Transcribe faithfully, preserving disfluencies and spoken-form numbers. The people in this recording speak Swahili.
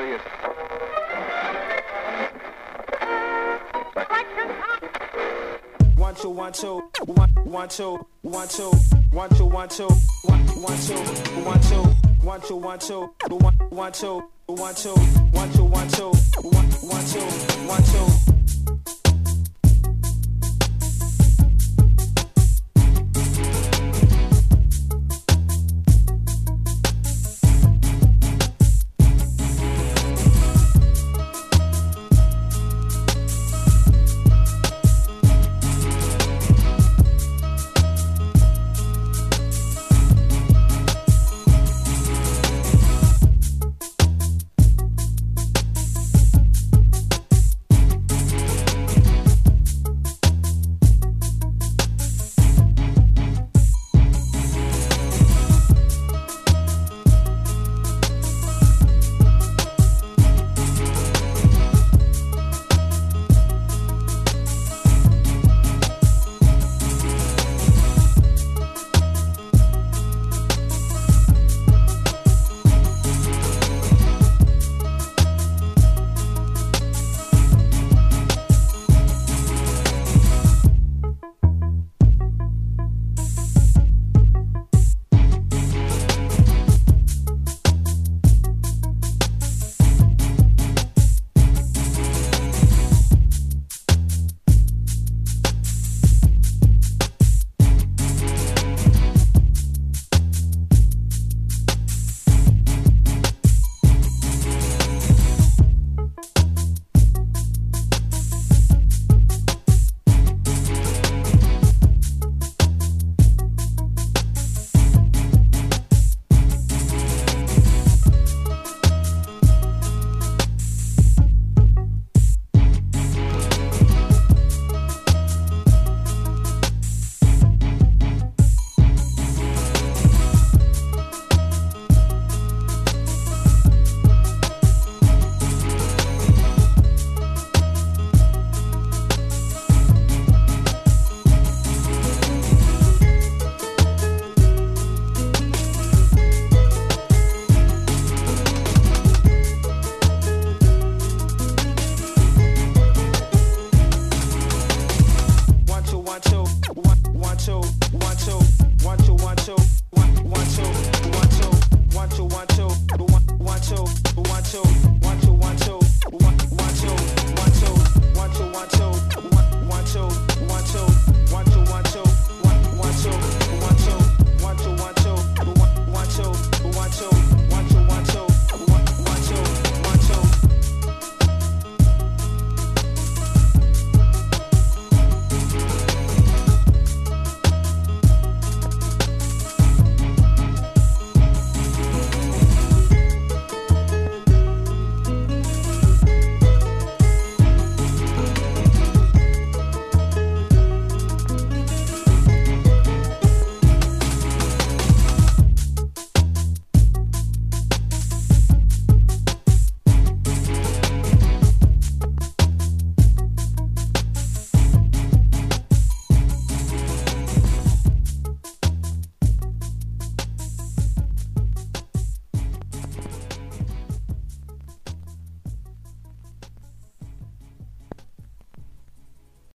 serious. One two one two one one two one two one two one two one one two one two one two one two one one two one two one two one two one two one one two one two